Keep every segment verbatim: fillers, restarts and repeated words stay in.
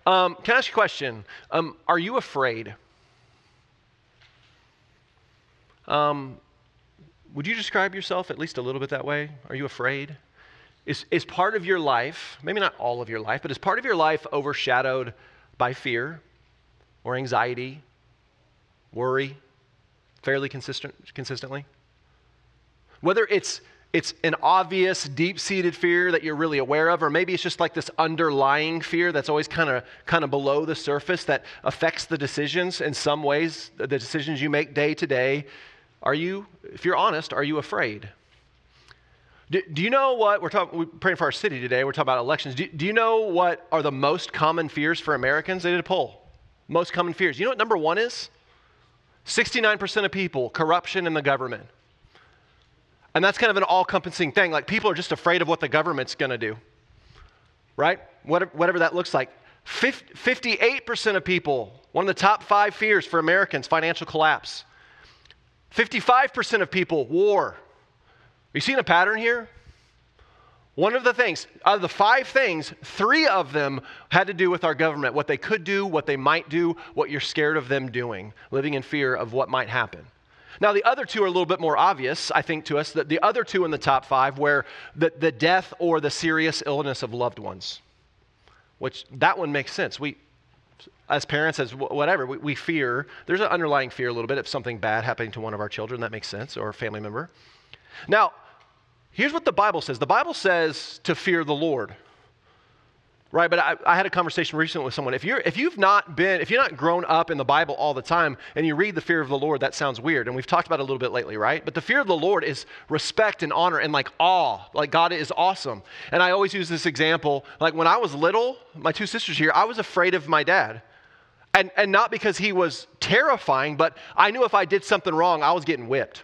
Um, can I ask you a question? Um, are you afraid? Um, would you describe yourself at least a little bit that way? Are you afraid? Is, is part of your life, maybe not all of your life, but is part of your life overshadowed by fear or anxiety, worry, fairly consistent, consistently? Whether it's it's an obvious, deep-seated fear that you're really aware of, or maybe it's just like this underlying fear that's always kind of kind of below the surface that affects the decisions in some ways, the decisions you make day to day. Are you, if you're honest, are you afraid? Do, do you know what, we're talking, we're praying for our city today, we're talking about elections. Do, do you know what are the most common fears for Americans? They did a poll. Most common fears. You know what number one is? sixty-nine percent of people, corruption in the government. And that's kind of an all-encompassing thing. Like, people are just afraid of what the government's going to do, right? Whatever, whatever that looks like. fifty-eight percent of people, one of the top five fears for Americans, financial collapse. fifty-five percent of people, war. Are you seeing a pattern here? One of the things, out of the five things, three of them had to do with our government, what they could do, what they might do, what you're scared of them doing, living in fear of what might happen. Now, the other two are a little bit more obvious, I think, to us. That the other two in the top five were the, the death or the serious illness of loved ones, which that one makes sense. We, as parents, as whatever, we, we fear. There's an underlying fear a little bit of something bad happening to one of our children. That makes sense, or a family member. Now, here's what the Bible says. The Bible says to fear the Lord. Right, but I, I had a conversation recently with someone. If you're, if you've not been, if you're not grown up in the Bible all the time, and you read the fear of the Lord, that sounds weird. And we've talked about it a little bit lately, right? But the fear of the Lord is respect and honor and like awe, like God is awesome. And I always use this example, like when I was little, my two sisters here, I was afraid of my dad, and and not because he was terrifying, but I knew if I did something wrong, I was getting whipped.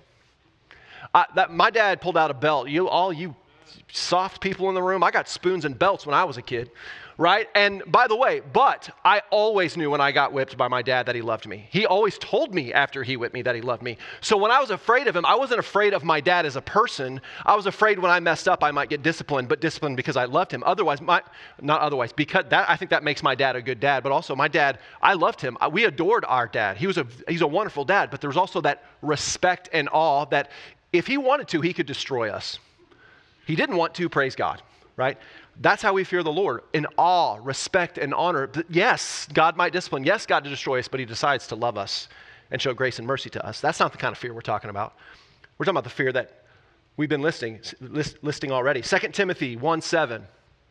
I, that my dad pulled out a belt. You all you. Soft people in the room. I got spoons and belts when I was a kid, right? And by the way, but I always knew when I got whipped by my dad that he loved me. He always told me after he whipped me that he loved me. So when I was afraid of him, I wasn't afraid of my dad as a person. I was afraid when I messed up, I might get disciplined, but disciplined because I loved him. Otherwise, my, not otherwise, because that, I think that makes my dad a good dad, but also my dad, I loved him. We adored our dad. He was a, he's a wonderful dad, but there was also that respect and awe that if he wanted to, he could destroy us. He didn't want to, praise God, right? That's how we fear the Lord, in awe, respect, and honor. Yes, God might discipline. Yes, God to destroy us, but he decides to love us and show grace and mercy to us. That's not the kind of fear we're talking about. We're talking about the fear that we've been listing, list, listing already. Second Timothy one seven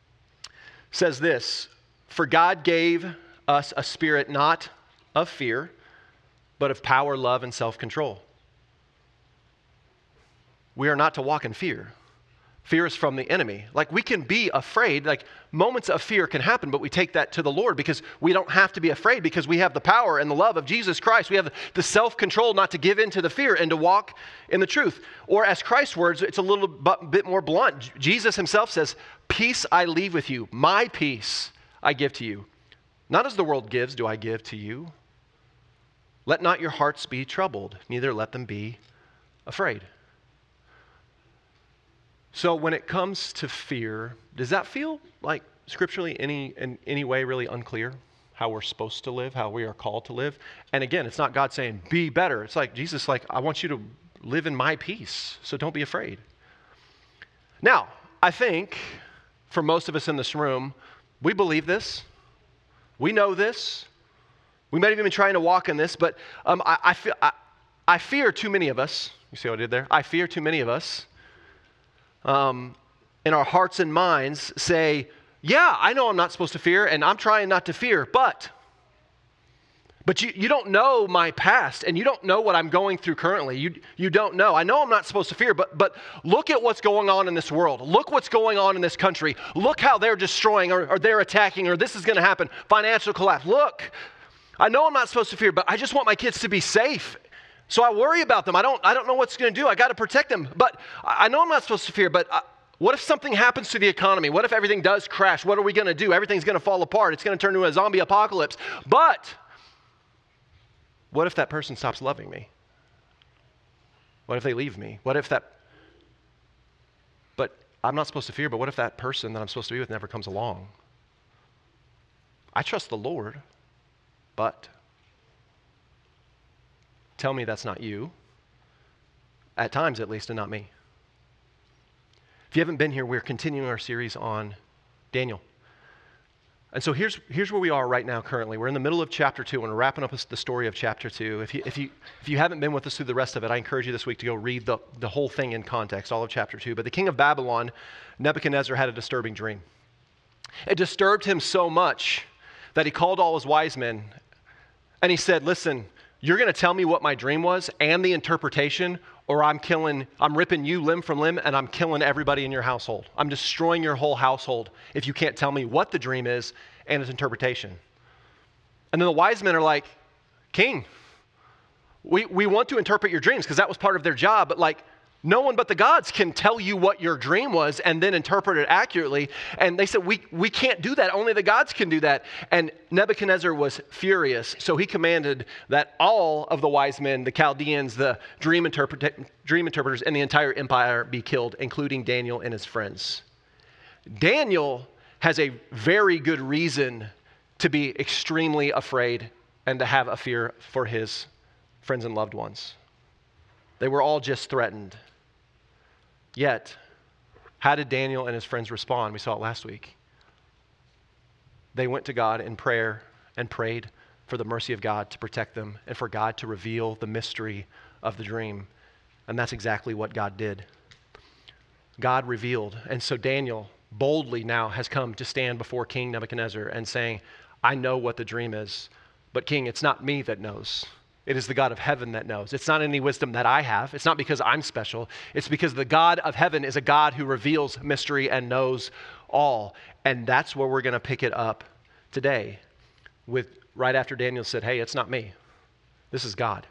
says this, "For God gave us a spirit not of fear, but of power, love, and self-control." We are not to walk in fear. Fear is from the enemy. Like, we can be afraid, like moments of fear can happen, but we take that to the Lord because we don't have to be afraid because we have the power and the love of Jesus Christ. We have the self-control not to give in to the fear and to walk in the truth. Or as Christ's words, it's a little bit more blunt. Jesus himself says, "Peace I leave with you, my peace I give to you. Not as the world gives do I give to you. Let not your hearts be troubled, neither let them be afraid." So when it comes to fear, does that feel like scripturally any in any way really unclear? How we're supposed to live, how we are called to live? And again, it's not God saying, be better. It's like Jesus, like, I want you to live in my peace, so don't be afraid. Now, I think for most of us in this room, we believe this. We know this. We might have even been trying to walk in this, but um, I, I, feel, I, I fear too many of us. You see what I did there? I fear too many of us. Um, in our hearts and minds say, yeah, I know I'm not supposed to fear, and I'm trying not to fear, but, but you, you don't know my past, and you don't know what I'm going through currently. You, you don't know. I know I'm not supposed to fear, but, but look at what's going on in this world. Look what's going on in this country. Look how they're destroying, or, or they're attacking, or this is going to happen. Financial collapse. Look, I know I'm not supposed to fear, but I just want my kids to be safe. So I worry about them. I don't I don't know what's going to do. I got to protect them. But I know I'm not supposed to fear, but uh, what if something happens to the economy? What if everything does crash? What are we going to do? Everything's going to fall apart. It's going to turn into a zombie apocalypse. But what if that person stops loving me? What if they leave me? What if that... But I'm not supposed to fear, but what if that person that I'm supposed to be with never comes along? I trust the Lord, but tell me that's not you, at times at least, and not me. If you haven't been here, we're continuing our series on Daniel. And so here's, here's where we are right now currently. We're in the middle of chapter two, and we're wrapping up the story of chapter two. If you, if you, if you haven't been with us through the rest of it, I encourage you this week to go read the, the whole thing in context, all of chapter two. But the king of Babylon, Nebuchadnezzar, had a disturbing dream. It disturbed him so much that he called all his wise men, and he said, listen, you're going to tell me what my dream was and the interpretation, or I'm killing, I'm ripping you limb from limb, and I'm killing everybody in your household. I'm destroying your whole household if you can't tell me what the dream is and its interpretation. And then the wise men are like, King, we, we want to interpret your dreams because that was part of their job, but like, no one but the gods can tell you what your dream was and then interpret it accurately. And they said, we, we can't do that. Only the gods can do that. And Nebuchadnezzar was furious. So he commanded that all of the wise men, the Chaldeans, the dream, interpret- dream interpreters, and the entire empire be killed, including Daniel and his friends. Daniel has a very good reason to be extremely afraid and to have a fear for his friends and loved ones. They were all just threatened. Yet, how did Daniel and his friends respond? We saw it last week. They went to God in prayer and prayed for the mercy of God to protect them and for God to reveal the mystery of the dream. And that's exactly what God did. God revealed. And so Daniel boldly now has come to stand before King Nebuchadnezzar and saying, I know what the dream is, but King, it's not me that knows. It is the God of heaven that knows. It's not any wisdom that I have. It's not because I'm special. It's because the God of heaven is a God who reveals mystery and knows all. And that's where we're going to pick it up today, with right after Daniel said, hey, it's not me. This is God.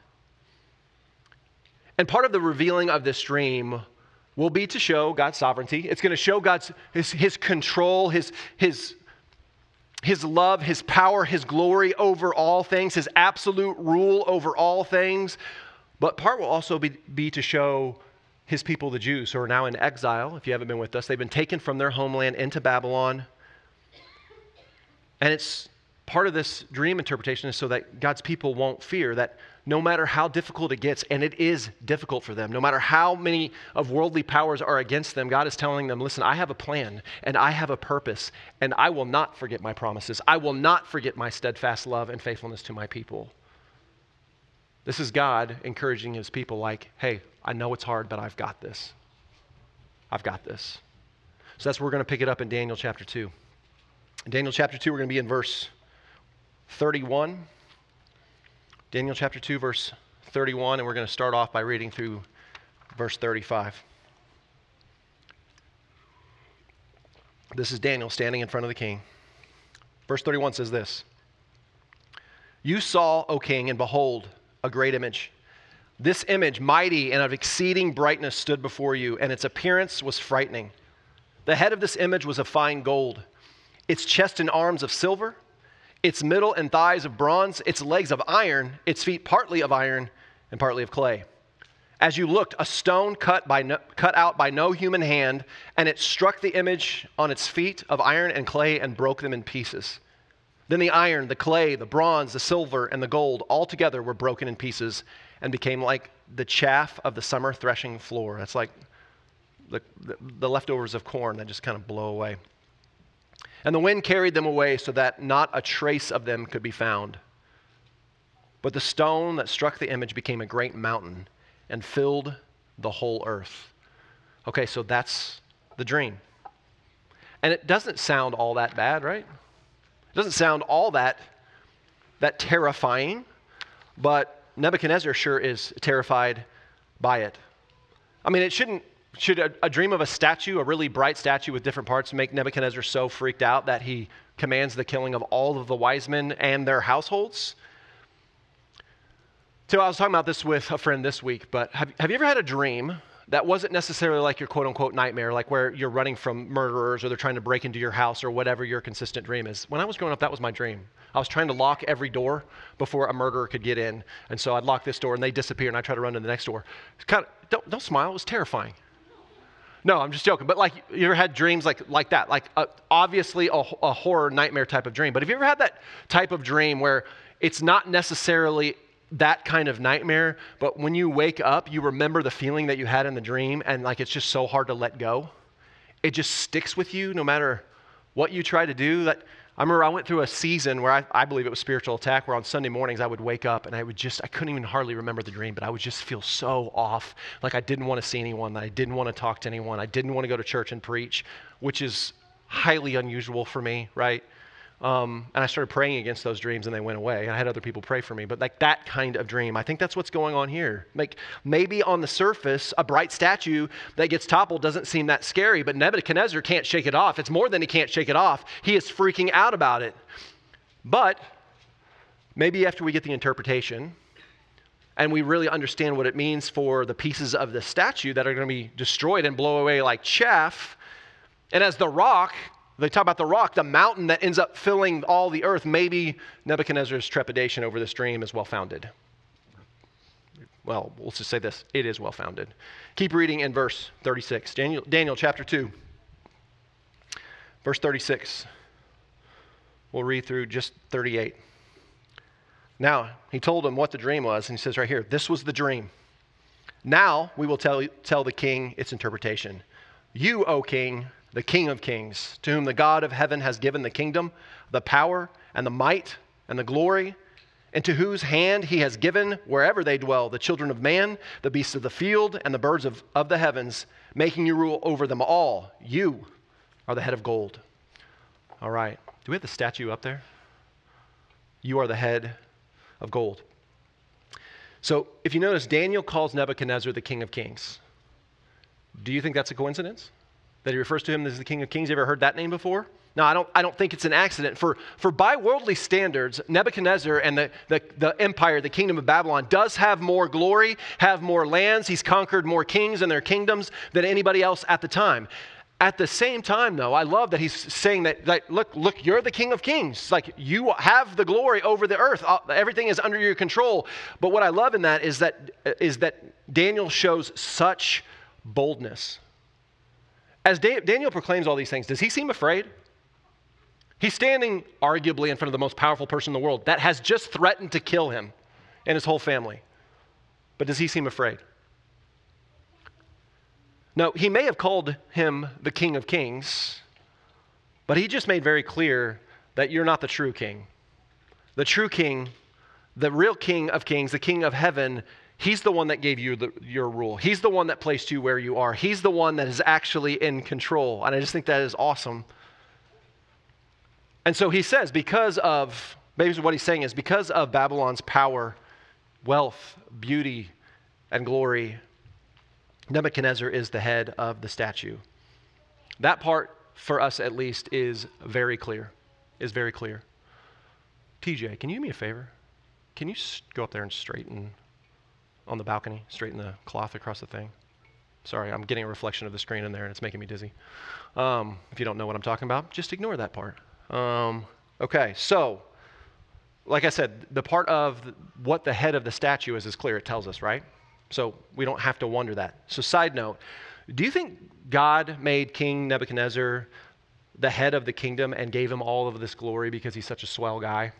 And part of the revealing of this dream will be to show God's sovereignty. It's going to show God's his, his control, his his His love, His power, His glory over all things, His absolute rule over all things. But part will also be, be to show His people, the Jews, who are now in exile. If you haven't been with us, they've been taken from their homeland into Babylon. And it's part of this dream interpretation is so that God's people won't fear, that no matter how difficult it gets, and it is difficult for them, no matter how many of worldly powers are against them, God is telling them, listen, I have a plan and I have a purpose, and I will not forget my promises. I will not forget my steadfast love and faithfulness to my people. This is God encouraging his people like, hey, I know it's hard, but I've got this. I've got this. So that's where we're going to pick it up in Daniel chapter two. In Daniel chapter two, we're going to be in verse thirty-one. Daniel chapter two, verse thirty-one, and we're going to start off by reading through verse thirty-five. This is Daniel standing in front of the king. Verse thirty-one says this: You saw, O king, and behold, a great image. This image, mighty and of exceeding brightness, stood before you, and its appearance was frightening. The head of this image was of fine gold, its chest and arms of silver, its middle and thighs of bronze, its legs of iron, its feet partly of iron and partly of clay. As you looked, a stone cut by no, cut out by no human hand, and it struck the image on its feet of iron and clay and broke them in pieces. Then the iron, the clay, the bronze, the silver, and the gold all together were broken in pieces and became like the chaff of the summer threshing floor. That's like the, the, the leftovers of corn that just kind of blow away. And the wind carried them away so that not a trace of them could be found. But the stone that struck the image became a great mountain and filled the whole earth. Okay, so that's the dream. And it doesn't sound all that bad, right? It doesn't sound all that, that terrifying, but Nebuchadnezzar sure is terrified by it. I mean, it shouldn't Should a, a dream of a statue, a really bright statue with different parts, make Nebuchadnezzar so freaked out that he commands the killing of all of the wise men and their households? So I was talking about this with a friend this week, but have, have you ever had a dream that wasn't necessarily like your quote-unquote nightmare, like where you're running from murderers or they're trying to break into your house or whatever your consistent dream is? When I was growing up, that was my dream. I was trying to lock every door before a murderer could get in. And so I'd lock this door and they disappear and I try to run to the next door. It's kind of, don't, don't smile, it was terrifying. No, I'm just joking. But like, you ever had dreams like like that? Like, uh, obviously a, a horror nightmare type of dream. But have you ever had that type of dream where it's not necessarily that kind of nightmare, but when you wake up, you remember the feeling that you had in the dream, and like it's just so hard to let go? It just sticks with you no matter what you try to do. That I remember I went through a season where I, I believe it was spiritual attack, where on Sunday mornings I would wake up and I would just, I couldn't even hardly remember the dream, but I would just feel so off. Like I didn't want to see anyone, that I didn't want to talk to anyone. I didn't want to go to church and preach, which is highly unusual for me, right? Um, and I started praying against those dreams and they went away. And I had other people pray for me. But like that kind of dream, I think that's what's going on here. Like maybe on the surface, a bright statue that gets toppled doesn't seem that scary, but Nebuchadnezzar can't shake it off. It's more than he can't shake it off. He is freaking out about it. But maybe after we get the interpretation and we really understand what it means for the pieces of the statue that are going to be destroyed and blow away like chaff, and as the rock, they talk about the rock, the mountain that ends up filling all the earth, maybe Nebuchadnezzar's trepidation over this dream is well-founded. Well, we'll just say this, it is well-founded. Keep reading in verse thirty-six. Daniel, Daniel chapter two, verse thirty-six. We'll read through just thirty-eight. Now, he told him what the dream was, and he says right here, this was the dream. Now we will tell, tell the king its interpretation. You, O king, the King of kings, to whom the God of heaven has given the kingdom, the power, and the might, and the glory, and to whose hand he has given, wherever they dwell, the children of man, the beasts of the field, and the birds of, of the heavens, making you rule over them all. You are the head of gold. All right. Do we have the statue up there? You are the head of gold. So if you notice, Daniel calls Nebuchadnezzar the King of kings. Do you think that's a coincidence? That he refers to him as the King of Kings? You ever heard that name before? No, I don't I don't think it's an accident. For, for by worldly standards, Nebuchadnezzar and the, the, the empire, the kingdom of Babylon, does have more glory, have more lands. He's conquered more kings and their kingdoms than anybody else at the time. At the same time, though, I love that he's saying that, that look, look, you're the King of kings. Like, you have the glory over the earth. Everything is under your control. But what I love in that is that is that Daniel shows such boldness. As Daniel proclaims all these things, does he seem afraid? He's standing arguably in front of the most powerful person in the world that has just threatened to kill him and his whole family. But does he seem afraid? No, he may have called him the King of Kings, but he just made very clear that you're not the true king. The true king, the real King of kings, the King of heaven, he's the one that gave you the, your rule. He's the one that placed you where you are. He's the one that is actually in control. And I just think that is awesome. And so he says, because of, basically what he's saying is, because of Babylon's power, wealth, beauty, and glory, Nebuchadnezzar is the head of the statue. That part, for us at least, is very clear. Is very clear. T J, can you do me a favor? Can you go up there and straighten on the balcony, straighten the cloth across the thing? Sorry, I'm getting a reflection of the screen in there and it's making me dizzy. Um, if you don't know what I'm talking about, just ignore that part. Um, okay, so, like I said, the part of the, what the head of the statue is is clear. It tells us, right? So we don't have to wonder that. So side note, do you think God made King Nebuchadnezzar the head of the kingdom and gave him all of this glory because he's such a swell guy?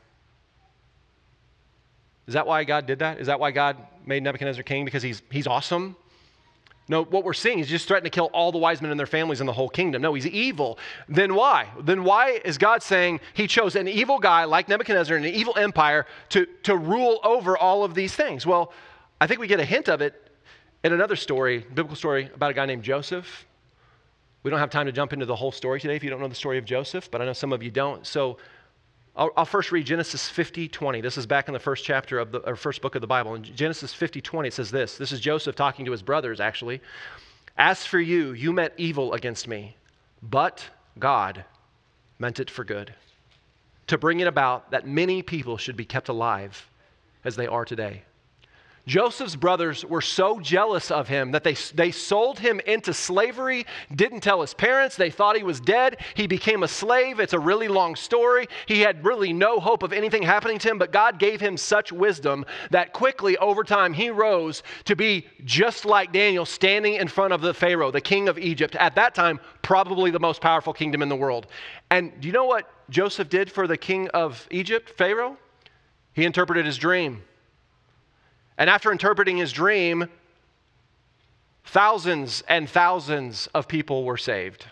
Is that why God did that? Is that why God made Nebuchadnezzar king? Because he's he's awesome? No, what we're seeing is he's just threatening to kill all the wise men and their families in the whole kingdom. No, he's evil. Then why? Then why is God saying he chose an evil guy like Nebuchadnezzar and an evil empire to, to rule over all of these things? Well, I think we get a hint of it in another story, biblical story about a guy named Joseph. We don't have time to jump into the whole story today if you don't know the story of Joseph, but I know some of you don't. So I'll, I'll first read Genesis fifty twenty. This is back in the first chapter of the or first book of the Bible. In Genesis fifty twenty, it says this. This is Joseph talking to his brothers, actually. As for you, you meant evil against me, but God meant it for good, to bring it about that many people should be kept alive as they are today. Joseph's brothers were so jealous of him that they, they sold him into slavery, didn't tell his parents. They thought he was dead. He became a slave. It's a really long story. He had really no hope of anything happening to him, but God gave him such wisdom that quickly over time he rose to be just like Daniel, standing in front of the Pharaoh, the king of Egypt. At that time, probably the most powerful kingdom in the world. And do you know what Joseph did for the king of Egypt, Pharaoh? He interpreted his dream. And after interpreting his dream, thousands and thousands of people were saved.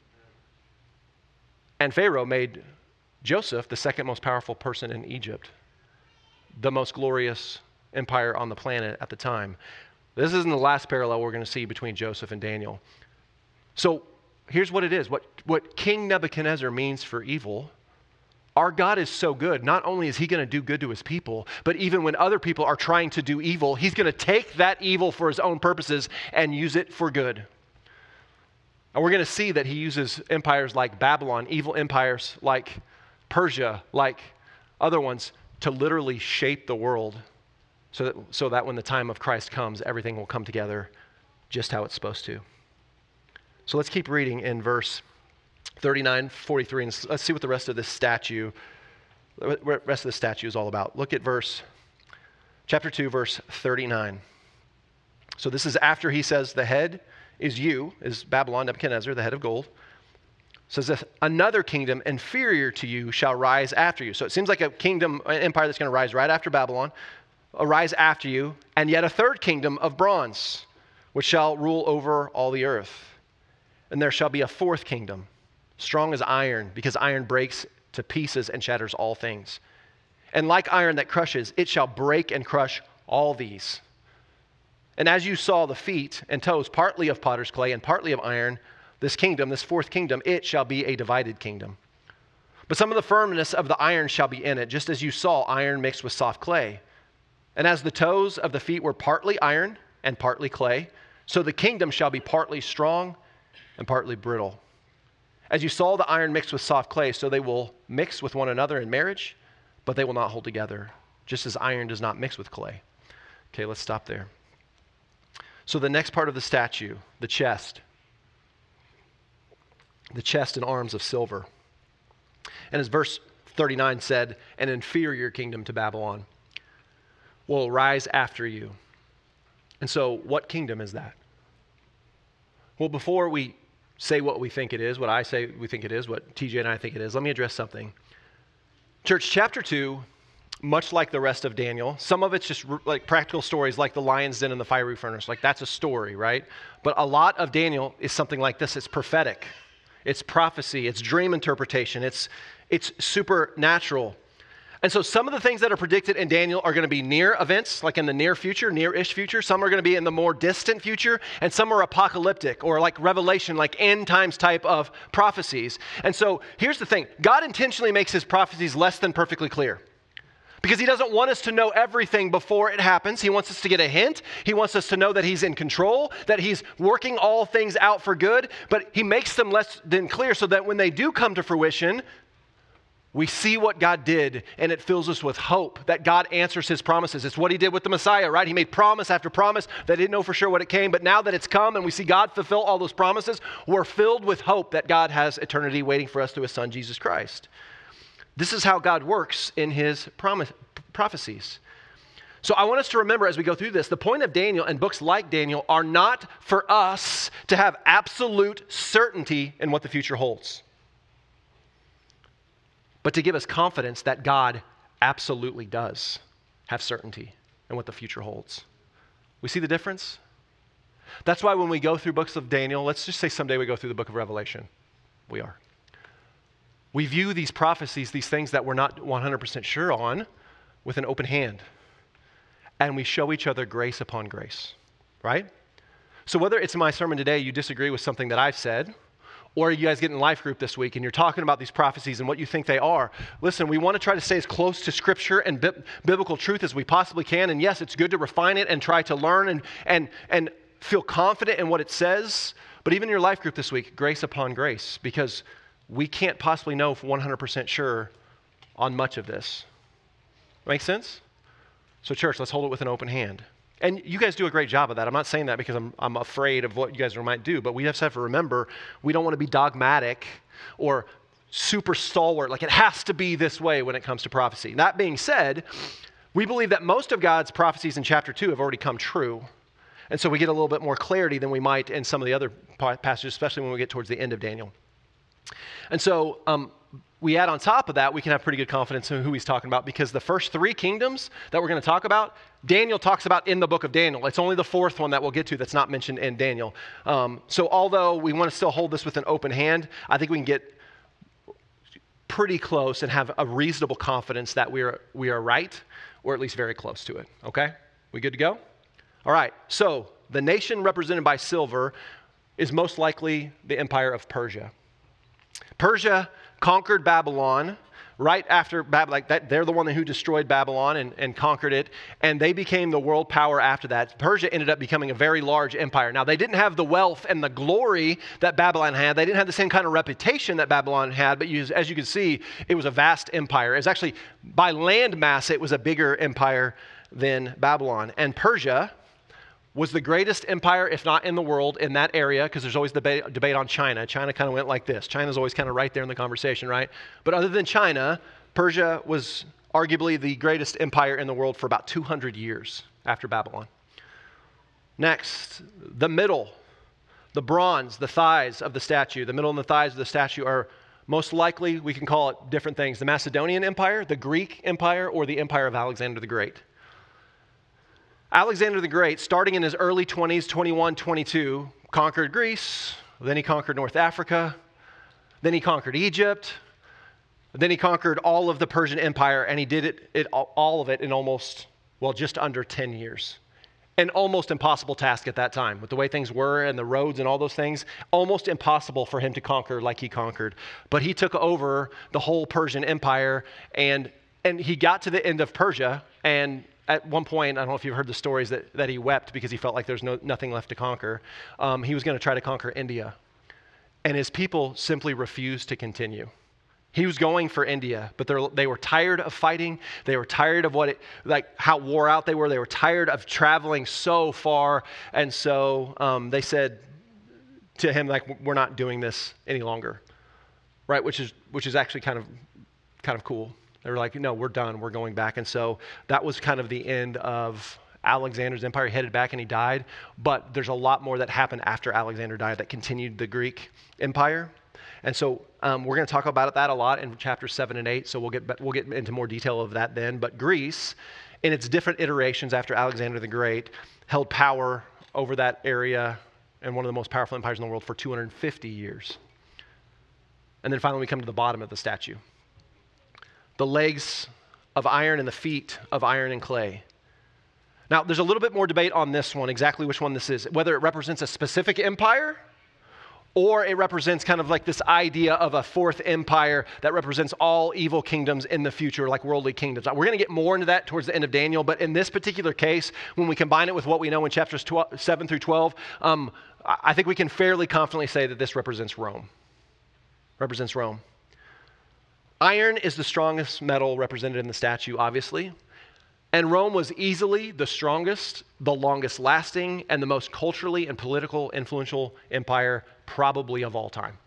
And Pharaoh made Joseph the second most powerful person in Egypt, the most glorious empire on the planet at the time. This isn't the last parallel we're going to see between Joseph and Daniel. So here's what it is. What, what King Nebuchadnezzar means for evil, our God is so good. Not only is he going to do good to his people, but even when other people are trying to do evil, he's going to take that evil for his own purposes and use it for good. And we're going to see that he uses empires like Babylon, evil empires like Persia, like other ones, to literally shape the world so that, so that when the time of Christ comes, everything will come together just how it's supposed to. So let's keep reading in verse thirty-nine, forty-three, and let's see what the rest of this statue, the rest of the statue is all about. Look at verse, chapter two, verse thirty-nine. So this is after he says the head is you, is Babylon, Nebuchadnezzar, the head of gold. It says this, another kingdom inferior to you shall rise after you. So it seems like a kingdom, an empire that's going to rise right after Babylon, arise after you, and yet a third kingdom of bronze, which shall rule over all the earth. And there shall be a fourth kingdom, strong as iron, because iron breaks to pieces and shatters all things. And like iron that crushes, it shall break and crush all these. And as you saw the feet and toes, partly of potter's clay and partly of iron, this kingdom, this fourth kingdom, it shall be a divided kingdom. But some of the firmness of the iron shall be in it, just as you saw iron mixed with soft clay. And as the toes of the feet were partly iron and partly clay, so the kingdom shall be partly strong and partly brittle. As you saw the iron mixed with soft clay, so they will mix with one another in marriage, but they will not hold together, just as iron does not mix with clay. Okay, let's stop there. So the next part of the statue, the chest, the chest and arms of silver. And as verse thirty-nine said, an inferior kingdom to Babylon will rise after you. And so what kingdom is that? Well, before we say what we think it is, what I say we think it is, what T J and I think it is, let me address something. Church, chapter two, much like the rest of Daniel, some of it's just r- like practical stories like the lion's den and the fiery furnace. Like that's a story, right? But a lot of Daniel is something like this. It's prophetic. It's prophecy. It's dream interpretation. It's, it's supernatural. And so some of the things that are predicted in Daniel are going to be near events, like in the near future, near-ish future. Some are going to be in the more distant future, and some are apocalyptic or like Revelation, like end times type of prophecies. And so here's the thing. God intentionally makes his prophecies less than perfectly clear because he doesn't want us to know everything before it happens. He wants us to get a hint. He wants us to know that he's in control, that he's working all things out for good, but he makes them less than clear so that when they do come to fruition, we see what God did, and it fills us with hope that God answers his promises. It's what he did with the Messiah, right? He made promise after promise. They didn't know for sure what it came, but now that it's come and we see God fulfill all those promises, we're filled with hope that God has eternity waiting for us through his son, Jesus Christ. This is how God works in his promise, prophecies. So I want us to remember as we go through this, the point of Daniel and books like Daniel are not for us to have absolute certainty in what the future holds, but to give us confidence that God absolutely does have certainty in what the future holds. We see the difference? That's why when we go through books of Daniel, let's just say someday we go through the book of Revelation. We are. We view these prophecies, these things that we're not one hundred percent sure on, with an open hand. And we show each other grace upon grace, right? So whether it's in my sermon today, you disagree with something that I've said, or you guys get in life group this week and you're talking about these prophecies and what you think they are. Listen, we want to try to stay as close to Scripture and bi- biblical truth as we possibly can. And yes, it's good to refine it and try to learn and, and, and feel confident in what it says. But even in your life group this week, grace upon grace, because we can't possibly know for one hundred percent sure on much of this. Make sense? So church, let's hold it with an open hand. And you guys do a great job of that. I'm not saying that because I'm, I'm afraid of what you guys might do, but we just have to remember we don't want to be dogmatic or super stalwart, like it has to be this way when it comes to prophecy. That being said, we believe that most of God's prophecies in chapter two have already come true. And so we get a little bit more clarity than we might in some of the other passages, especially when we get towards the end of Daniel. And so um, we add on top of that, we can have pretty good confidence in who he's talking about, because the first three kingdoms that we're going to talk about, Daniel talks about in the book of Daniel. It's only the fourth one that we'll get to that's not mentioned in Daniel. Um, so although we want to still hold this with an open hand, I think we can get pretty close and have a reasonable confidence that we are we are right, or at least very close to it. Okay? We good to go? All right. So the nation represented by silver is most likely the empire of Persia. Persia conquered Babylon right after Babylon. Like that, they're the one who destroyed Babylon and, and conquered it, and they became the world power after that. Persia ended up becoming a very large empire. Now, they didn't have the wealth and the glory that Babylon had. They didn't have the same kind of reputation that Babylon had, but you, as you can see, it was a vast empire. It was actually, by land mass, it was a bigger empire than Babylon. And Persia was the greatest empire, if not in the world, in that area, because there's always debate, debate on China. China kind of went like this. China's always kind of right there in the conversation, right? But other than China, Persia was arguably the greatest empire in the world for about two hundred years after Babylon. Next, the middle, the bronze, the thighs of the statue. The middle and the thighs of the statue are most likely, we can call it different things, the Macedonian Empire, the Greek Empire, or the Empire of Alexander the Great. Alexander the Great, starting in his early twenties, twenty-one, twenty-two, conquered Greece, then he conquered North Africa, then he conquered Egypt, then he conquered all of the Persian Empire, and he did it, it all of it in almost, well, just under ten years. An almost impossible task at that time. With the way things were and the roads and all those things, almost impossible for him to conquer like he conquered. But he took over the whole Persian Empire, and, and he got to the end of Persia, and at one point, I don't know if you've heard the stories, that, that he wept because he felt like there's no, nothing left to conquer. Um, he was going to try to conquer India. And his people simply refused to continue. He was going for India, but they were tired of fighting. They were tired of what it, like how wore out they were. They were tired of traveling so far. And so um, they said to him, like, we're not doing this any longer. Right? Which is, which is actually kind of, kind of cool. They were like, no, we're done. We're going back. And so that was kind of the end of Alexander's empire. He headed back and he died. But there's a lot more that happened after Alexander died that continued the Greek empire. And so um, we're going to talk about that a lot in chapters seven and eight. So we'll get we'll get into more detail of that then. But Greece, in its different iterations after Alexander the Great, held power over that area and one of the most powerful empires in the world for two hundred fifty years. And then finally we come to the bottom of the statue. The legs of iron and the feet of iron and clay. Now, there's a little bit more debate on this one, exactly which one this is, whether it represents a specific empire or it represents kind of like this idea of a fourth empire that represents all evil kingdoms in the future, like worldly kingdoms. We're going to get more into that towards the end of Daniel, but in this particular case, when we combine it with what we know in chapters twelve, seven through twelve, um, I think we can fairly confidently say that this represents Rome. Represents Rome. Iron is the strongest metal represented in the statue, obviously. And Rome was easily the strongest, the longest lasting, and the most culturally and politically influential empire probably of all time.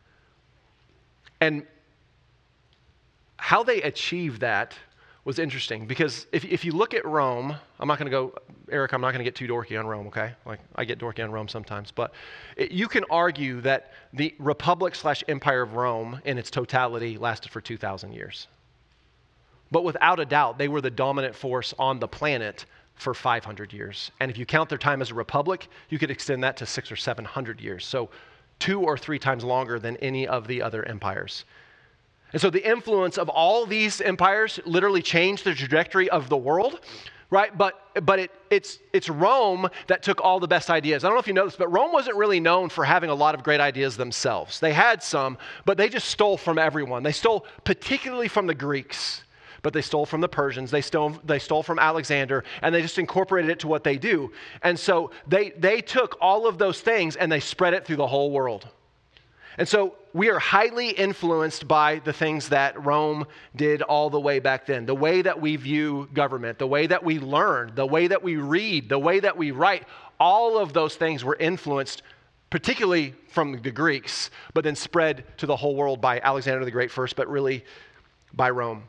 And how they achieved that was interesting, because if, if you look at Rome, I'm not going to go, Eric, I'm not going to get too dorky on Rome, okay? Like, I get dorky on Rome sometimes, but it, you can argue that the republic slash empire of Rome in its totality lasted for two thousand years. But without a doubt, they were the dominant force on the planet for five hundred years. And if you count their time as a republic, you could extend that to six or seven hundred years. So two or three times longer than any of the other empires. And so the influence of all these empires literally changed the trajectory of the world, right? But but it, it's it's Rome that took all the best ideas. I don't know if you know this, but Rome wasn't really known for having a lot of great ideas themselves. They had some, but they just stole from everyone. They stole particularly from the Greeks, but they stole from the Persians. They stole they stole from Alexander, and they just incorporated it to what they do. And so they they took all of those things and they spread it through the whole world. And so we are highly influenced by the things that Rome did all the way back then. The way that we view government, the way that we learn, the way that we read, the way that we write, all of those things were influenced particularly from the Greeks, but then spread to the whole world by Alexander the Great first, but really by Rome.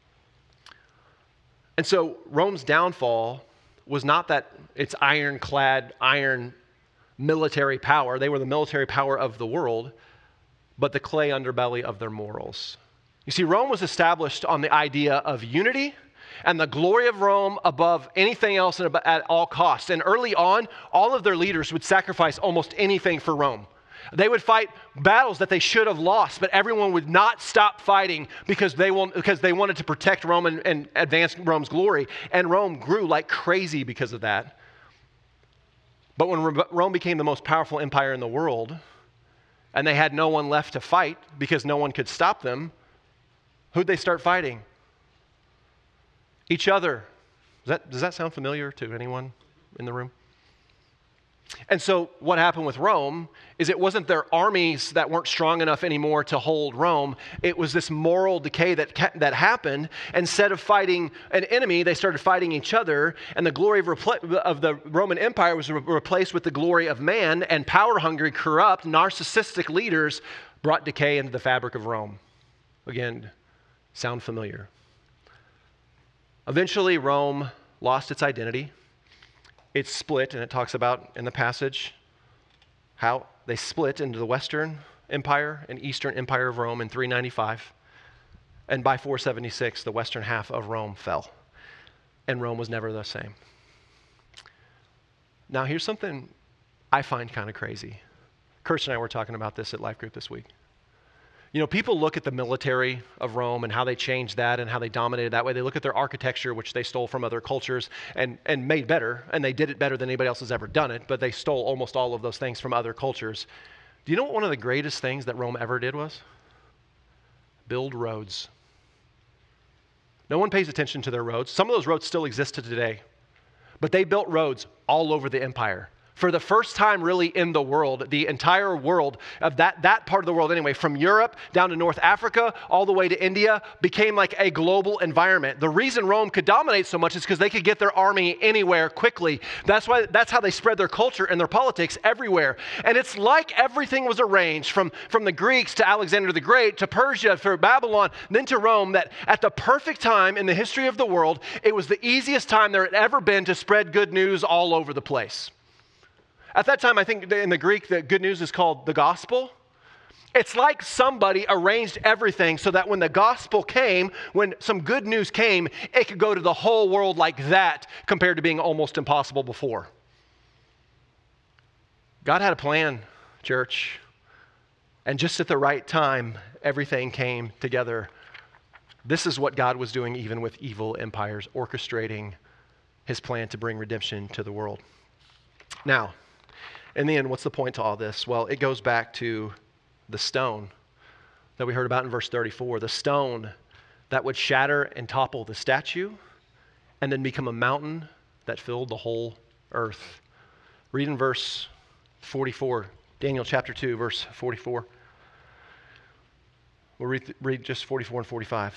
And so Rome's downfall was not that its ironclad, iron military power, they were the military power of the world, but the clay underbelly of their morals. You see, Rome was established on the idea of unity and the glory of Rome above anything else at all costs. And early on, all of their leaders would sacrifice almost anything for Rome. They would fight battles that they should have lost, but everyone would not stop fighting because they, want, because they wanted to protect Rome and, and advance Rome's glory. And Rome grew like crazy because of that. But when Rome became the most powerful empire in the world, and they had no one left to fight because no one could stop them, who'd they start fighting? Each other. Does that, does that sound familiar to anyone in the room? And so what happened with Rome is it wasn't their armies that weren't strong enough anymore to hold Rome. It was this moral decay that ca- that happened. Instead of fighting an enemy, they started fighting each other, and the glory of, repl- of the Roman Empire was re- replaced with the glory of man, and power-hungry, corrupt, narcissistic leaders brought decay into the fabric of Rome. Again, sound familiar? Eventually, Rome lost its identity. It split, and it talks about in the passage how they split into the Western Empire and Eastern Empire of Rome in three ninety-five. And by four seventy-six, the western half of Rome fell. And Rome was never the same. Now, here's something I find kind of crazy. Kirsten and I were talking about this at Life Group this week. You know, people look at the military of Rome and how they changed that and how they dominated that way. They look at their architecture, which they stole from other cultures and, and made better, and they did it better than anybody else has ever done it, but they stole almost all of those things from other cultures. Do you know what one of the greatest things that Rome ever did was? Build roads. No one pays attention to their roads. Some of those roads still exist to today, but they built roads all over the empire. For the first time really in the world, the entire world of that, that part of the world anyway, from Europe down to North Africa, all the way to India, became like a global environment. The reason Rome could dominate so much is because they could get their army anywhere quickly. That's why, that's how they spread their culture and their politics everywhere. And it's like everything was arranged from, from the Greeks to Alexander the Great to Persia for Babylon, then to Rome, that at the perfect time in the history of the world, it was the easiest time there had ever been to spread good news all over the place. At that time, I think in the Greek, the good news is called the gospel. It's like somebody arranged everything so that when the gospel came, when some good news came, it could go to the whole world like that compared to being almost impossible before. God had a plan, church. And just at the right time, everything came together. This is what God was doing even with evil empires, orchestrating his plan to bring redemption to the world. Now, in the end, what's the point to all this? Well, it goes back to the stone that we heard about in verse thirty-four, the stone that would shatter and topple the statue and then become a mountain that filled the whole earth. Read in verse forty-four, Daniel chapter two, verse forty-four. We'll read, read just forty-four and forty-five.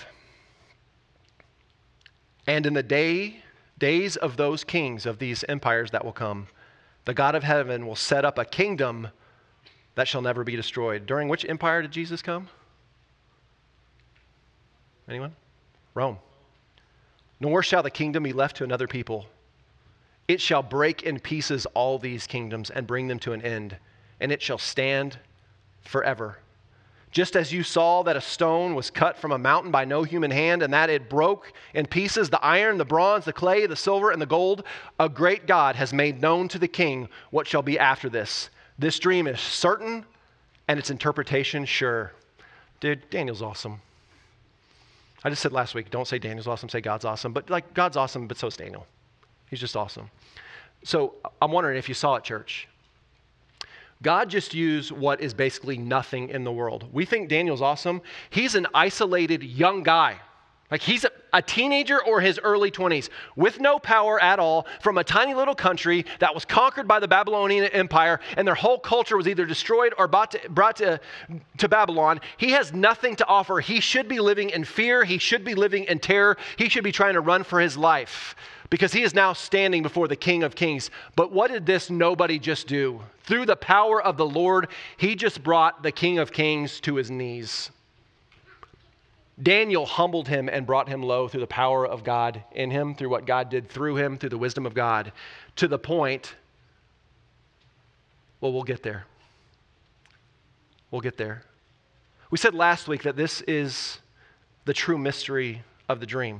And in the day, days of those kings of these empires that will come, the God of heaven will set up a kingdom that shall never be destroyed. During which empire did Jesus come? Anyone? Rome. Nor shall the kingdom be left to another people. It shall break in pieces all these kingdoms and bring them to an end, and it shall stand forever. Just as you saw that a stone was cut from a mountain by no human hand, and that it broke in pieces the iron, the bronze, the clay, the silver, and the gold, a great God has made known to the king what shall be after this. This dream is certain, and its interpretation sure. Dude, Daniel's awesome. I just said last week, don't say Daniel's awesome, say God's awesome. But like, God's awesome, but so is Daniel. He's just awesome. So I'm wondering if you saw it, church. God just used what is basically nothing in the world. We think Daniel's awesome. He's an isolated young guy. Like he's a, a teenager or his early twenties with no power at all from a tiny little country that was conquered by the Babylonian Empire and their whole culture was either destroyed or brought to, brought to, to Babylon. He has nothing to offer. He should be living in fear. He should be living in terror. He should be trying to run for his life because he is now standing before the King of Kings. But what did this nobody just do? Through the power of the Lord, he just brought the King of Kings to his knees. Daniel humbled him and brought him low through the power of God in him, through what God did through him, through the wisdom of God, to the point, well, we'll get there. We'll get there. We said last week that this is the true mystery of the dream.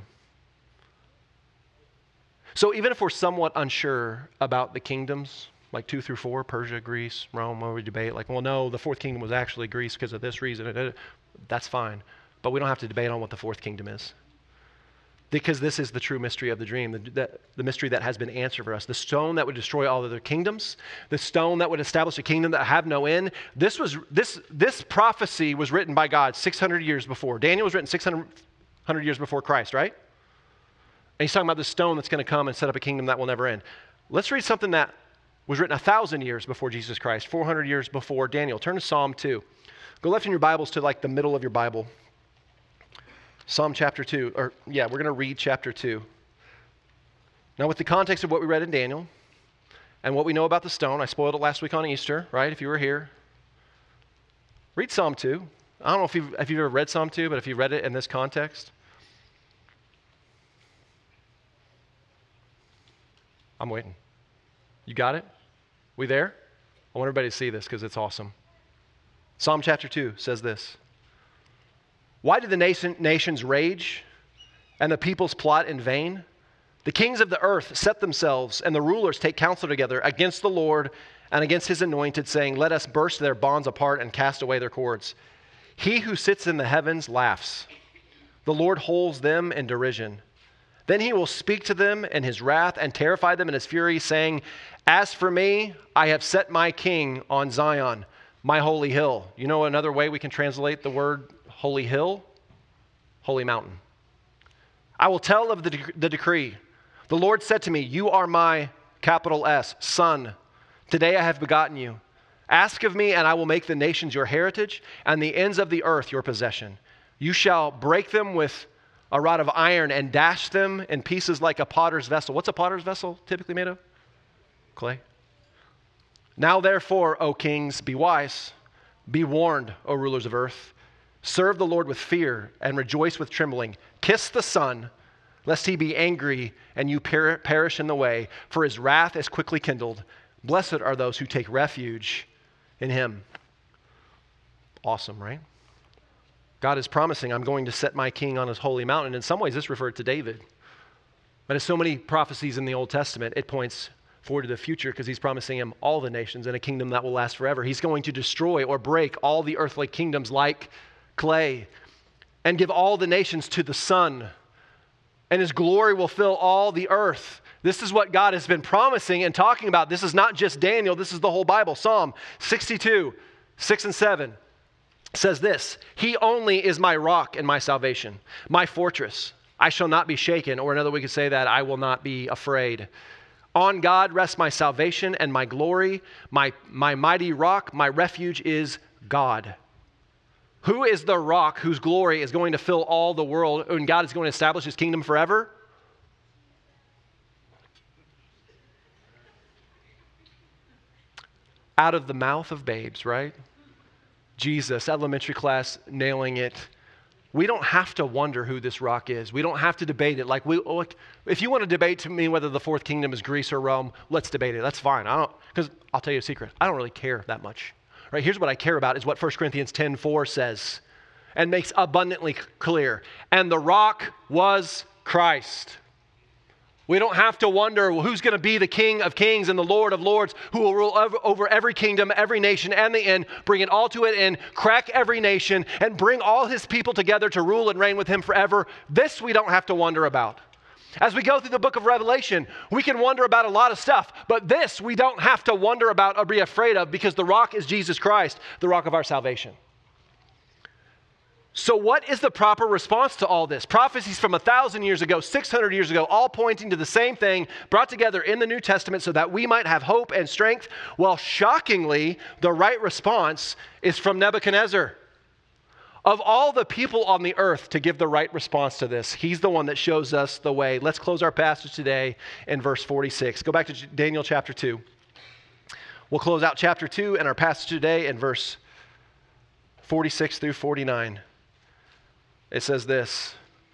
So even if we're somewhat unsure about the kingdoms, like two through four, Persia, Greece, Rome, where we debate, like, well, no, the fourth kingdom was actually Greece because of this reason. That's fine. But we don't have to debate on what the fourth kingdom is. Because this is the true mystery of the dream, the, the, the mystery that has been answered for us. The stone that would destroy all other kingdoms, the stone that would establish a kingdom that have no end. This was this this prophecy was written by God six hundred years before. Daniel was written six hundred years before Christ, right? And he's talking about the stone that's going to come and set up a kingdom that will never end. Let's read something that was written a thousand years before Jesus Christ, four hundred years before Daniel. Turn to Psalm two. Go left in your Bibles to like the middle of your Bible. Psalm chapter two, or yeah, we're going to read chapter two. Now with the context of what we read in Daniel and what we know about the stone, I spoiled it last week on Easter, right, if you were here. Read Psalm two. I don't know if you've, if you've ever read Psalm two, but if you read it in this context. I'm waiting. You got it? We there? I want everybody to see this because it's awesome. Psalm chapter two says this. Why do the nation, nations rage and the peoples plot in vain? The kings of the earth set themselves and the rulers take counsel together against the Lord and against his anointed, saying, let us burst their bonds apart and cast away their cords. He who sits in the heavens laughs. The Lord holds them in derision. Then he will speak to them in his wrath and terrify them in his fury, saying, as for me, I have set my king on Zion, my holy hill. You know another way we can translate the word holy hill? Holy mountain. I will tell of the, de- the decree. The Lord said to me, you are my, capital S, son. Today I have begotten you. Ask of me, and I will make the nations your heritage, and the ends of the earth your possession. You shall break them with a rod of iron and dash them in pieces like a potter's vessel. What's a potter's vessel typically made of? Clay. Now therefore, O kings, be wise. Be warned, O rulers of earth. Serve the Lord with fear and rejoice with trembling. Kiss the Son, lest he be angry and you per- perish in the way, for his wrath is quickly kindled. Blessed are those who take refuge in him. Awesome, right? God is promising, I'm going to set my king on his holy mountain. In some ways, this referred to David. But as so many prophecies in the Old Testament, it points forward to the future because he's promising him all the nations and a kingdom that will last forever. He's going to destroy or break all the earthly kingdoms like clay and give all the nations to the Son. And his glory will fill all the earth. This is what God has been promising and talking about. This is not just Daniel. This is the whole Bible. Psalm sixty-two, six and seven says this. He only is my rock and my salvation, my fortress. I shall not be shaken. Or another way we could say that, I will not be afraid. On God rests my salvation and my glory. My, my mighty rock, my refuge is God. Who is the rock whose glory is going to fill all the world and God is going to establish his kingdom forever? Out of the mouth of babes, right? Jesus, elementary class, nailing it. We don't have to wonder who this rock is. We don't have to debate it. Like we, like, if you want to debate to me whether the fourth kingdom is Greece or Rome, let's debate it. That's fine. I don't, because I'll tell you a secret. I don't really care that much. Right? Here's what I care about is what First Corinthians ten four says and makes abundantly clear. And the rock was Christ. We don't have to wonder who's going to be the King of Kings and the Lord of Lords who will rule over, over every kingdom, every nation, and the end, bring it all to an end, crack every nation, and bring all his people together to rule and reign with him forever. This we don't have to wonder about. As we go through the book of Revelation, we can wonder about a lot of stuff, but this we don't have to wonder about or be afraid of because the rock is Jesus Christ, the rock of our salvation. So what is the proper response to all this? Prophecies from a thousand years ago, six hundred years ago, all pointing to the same thing, brought together in the New Testament so that we might have hope and strength. Well, shockingly, the right response is from Nebuchadnezzar. Of all the people on the earth to give the right response to this, he's the one that shows us the way. Let's close our passage today in verse forty-six. Go back to Daniel chapter two. We'll close out chapter two and our passage today in verse forty-six through forty-nine. It says this: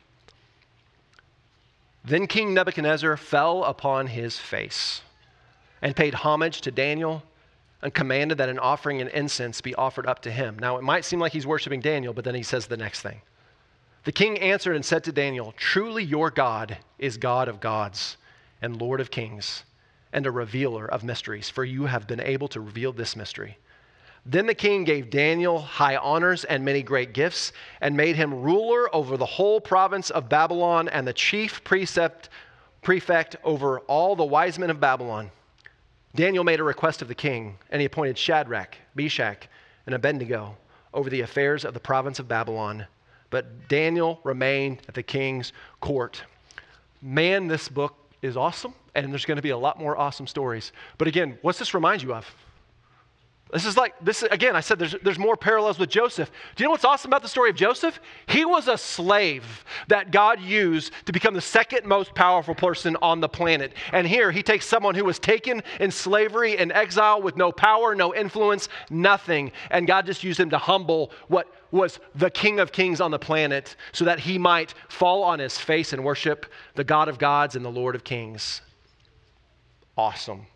Then King Nebuchadnezzar fell upon his face and paid homage to Daniel and commanded that an offering and incense be offered up to him. Now, it might seem like he's worshiping Daniel, but then he says the next thing. The king answered and said to Daniel, Truly your God is God of gods and Lord of kings and a revealer of mysteries, for you have been able to reveal this mystery. Then the king gave Daniel high honors and many great gifts and made him ruler over the whole province of Babylon and the chief precept, prefect over all the wise men of Babylon. Daniel made a request of the king, and he appointed Shadrach, Meshach, and Abednego over the affairs of the province of Babylon. But Daniel remained at the king's court. Man, this book is awesome, and there's going to be a lot more awesome stories. But again, what's this remind you of? This is like, this again, I said there's, there's more parallels with Joseph. Do you know what's awesome about the story of Joseph? He was a slave that God used to become the second most powerful person on the planet. And here he takes someone who was taken in slavery and exile with no power, no influence, nothing. And God just used him to humble what was the King of Kings on the planet so that he might fall on his face and worship the God of gods and the Lord of kings. Awesome.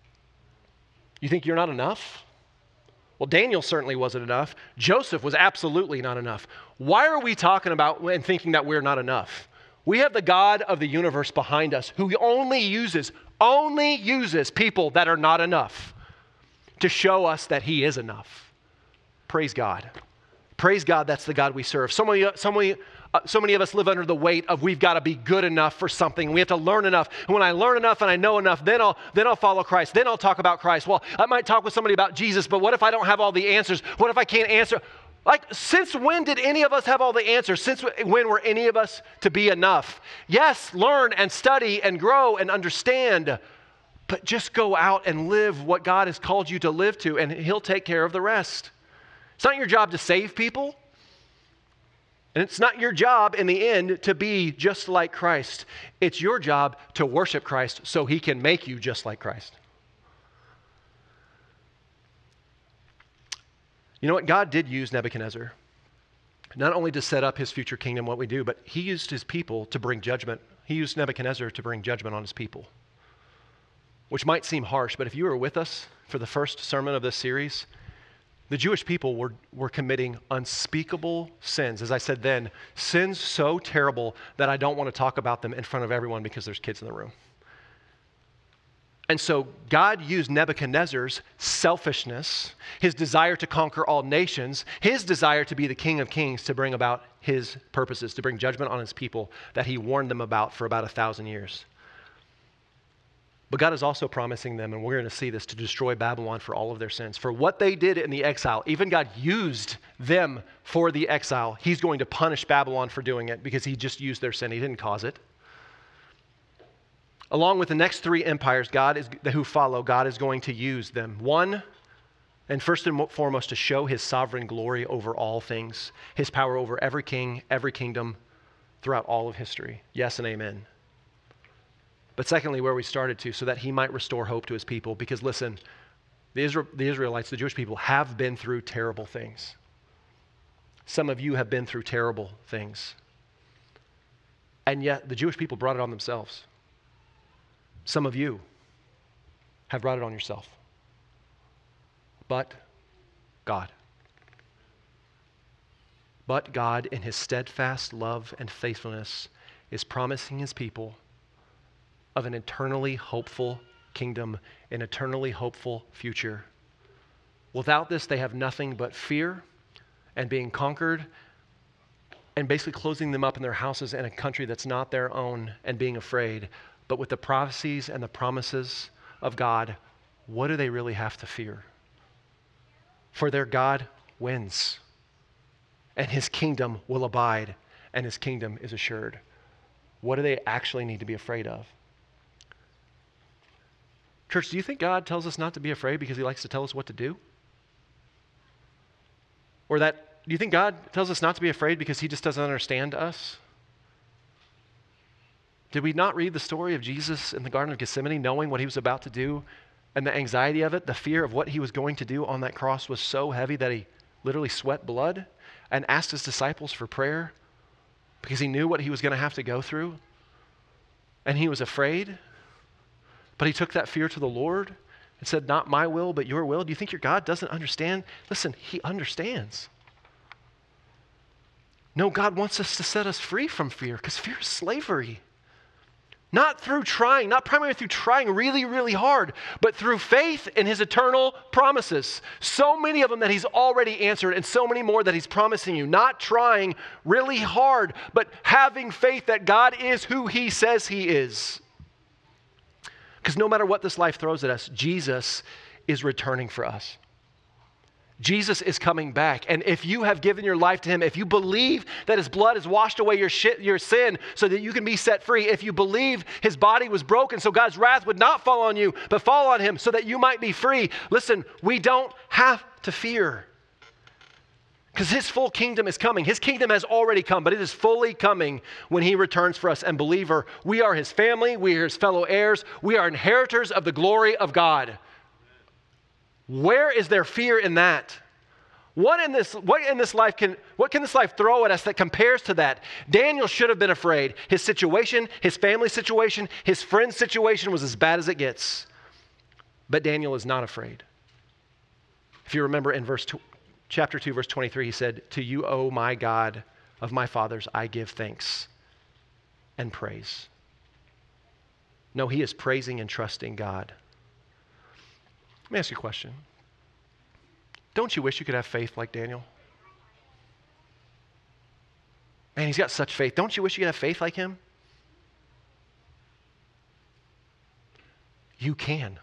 You think you're not enough? Well, Daniel certainly wasn't enough. Joseph was absolutely not enough. Why are we talking about and thinking that we're not enough? We have the God of the universe behind us who only uses, only uses people that are not enough to show us that he is enough. Praise God. Praise God, that's the God we serve. So many, so many, uh, so many of us live under the weight of we've got to be good enough for something. We have to learn enough. And when I learn enough and I know enough, then I'll, then I'll follow Christ. Then I'll talk about Christ. Well, I might talk with somebody about Jesus, but what if I don't have all the answers? What if I can't answer? Like, since when did any of us have all the answers? Since when were any of us to be enough? Yes, learn and study and grow and understand, but just go out and live what God has called you to live to, and he'll take care of the rest. It's not your job to save people. And it's not your job in the end to be just like Christ. It's your job to worship Christ so he can make you just like Christ. You know what? God did use Nebuchadnezzar not only to set up his future kingdom, what we do, but he used his people to bring judgment. He used Nebuchadnezzar to bring judgment on his people, which might seem harsh, but if you were with us for the first sermon of this series, the Jewish people were, were committing unspeakable sins. As I said then, sins so terrible that I don't want to talk about them in front of everyone because there's kids in the room. And so God used Nebuchadnezzar's selfishness, his desire to conquer all nations, his desire to be the King of Kings to bring about his purposes, to bring judgment on his people that he warned them about for about a thousand years. But God is also promising them, and we're going to see this, to destroy Babylon for all of their sins. For what they did in the exile, even God used them for the exile. He's going to punish Babylon for doing it because he just used their sin. He didn't cause it. Along with the next three empires God is, who follow, God is going to use them. One, and first and foremost, to show his sovereign glory over all things, his power over every king, every kingdom throughout all of history. Yes and amen. But secondly, where we started to, so that he might restore hope to his people. Because listen, the, Isra- the Israelites, the Jewish people, have been through terrible things. Some of you have been through terrible things. And yet the Jewish people brought it on themselves. Some of you have brought it on yourself. But God. But God, in his steadfast love and faithfulness, is promising his people of an eternally hopeful kingdom, an eternally hopeful future. Without this, they have nothing but fear and being conquered and basically closing them up in their houses in a country that's not their own and being afraid. But with the prophecies and the promises of God, what do they really have to fear? For their God wins. and his kingdom will abide, and his kingdom is assured. What do they actually need to be afraid of? Church, do you think God tells us not to be afraid because he likes to tell us what to do? Or that, do you think God tells us not to be afraid because he just doesn't understand us? Did we not read the story of Jesus in the Garden of Gethsemane, knowing what he was about to do, and the anxiety of it, the fear of what he was going to do on that cross was so heavy that he literally sweat blood and asked his disciples for prayer because he knew what he was going to have to go through, and he was afraid, but he took that fear to the Lord and said, not my will, but your will. Do you think your God doesn't understand? Listen, he understands. No, God wants us to set us free from fear because fear is slavery. Not through trying, not primarily through trying really, really hard, but through faith in his eternal promises. So many of them that he's already answered, and so many more that he's promising you. Not trying really hard, but having faith that God is who he says he is. Because no matter what this life throws at us, Jesus is returning for us. Jesus is coming back. And if you have given your life to him, if you believe that his blood has washed away your shit, your sin so that you can be set free, if you believe his body was broken so God's wrath would not fall on you, but fall on him so that you might be free, listen, we don't have to fear. Because his full kingdom is coming. His kingdom has already come, but it is fully coming when he returns for us. And believer, we are his family, we are his fellow heirs, we are inheritors of the glory of God. Where is there fear in that? What in this, what in this life can, what can this life throw at us that compares to that? Daniel should have been afraid. His situation, his family situation, his friend's situation was as bad as it gets. But Daniel is not afraid. If you remember in verse two, chapter two, verse twenty-three, he said, to you, O my God of my fathers, I give thanks and praise. No, he is praising and trusting God. Let me ask you a question. Don't you wish you could have faith like Daniel? Man, he's got such faith. Don't you wish you could have faith like him? You can.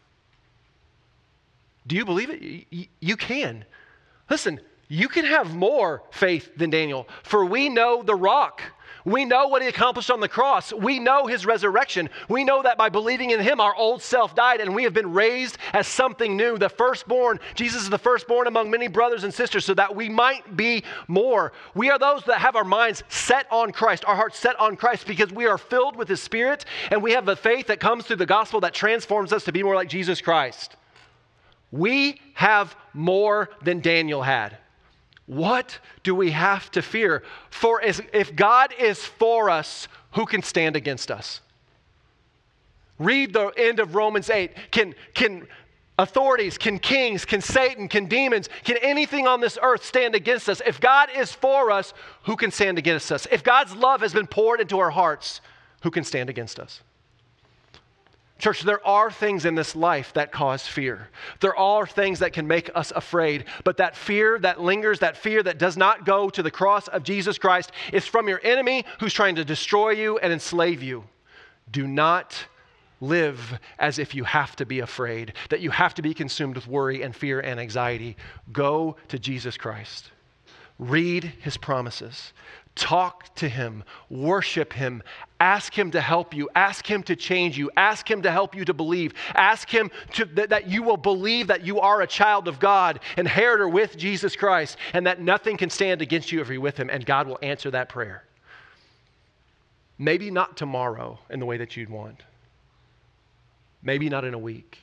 Do you believe it? You, you can. Listen, you can have more faith than Daniel, for we know the rock. We know what he accomplished on the cross. We know his resurrection. We know that by believing in him, our old self died and we have been raised as something new. The firstborn, Jesus is the firstborn among many brothers and sisters so that we might be more. We are those that have our minds set on Christ, our hearts set on Christ because we are filled with his Spirit and we have the faith that comes through the gospel that transforms us to be more like Jesus Christ. We have more than Daniel had. What do we have to fear? For if God is for us, who can stand against us? Read the end of Romans eight. Can, can authorities, can kings, can Satan, can demons, can anything on this earth stand against us? If God is for us, who can stand against us? If God's love has been poured into our hearts, who can stand against us? Church, there are things in this life that cause fear. There are things that can make us afraid. But that fear that lingers, that fear that does not go to the cross of Jesus Christ is from your enemy who's trying to destroy you and enslave you. Do not live as if you have to be afraid, that you have to be consumed with worry and fear and anxiety. Go to Jesus Christ. Read his promises. Talk to him, worship him, ask him to help you, ask him to change you, ask him to help you to believe, ask him to, that, that you will believe that you are a child of God, inheritor with Jesus Christ, and that nothing can stand against you if you're with him, and God will answer that prayer. Maybe not tomorrow in the way that you'd want. Maybe not in a week.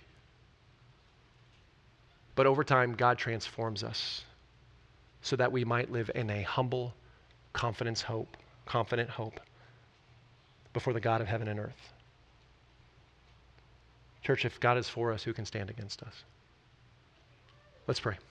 But over time, God transforms us so that we might live in a humble confidence hope, confident hope before the God of heaven and earth. Church, if God is for us, who can stand against us? Let's pray.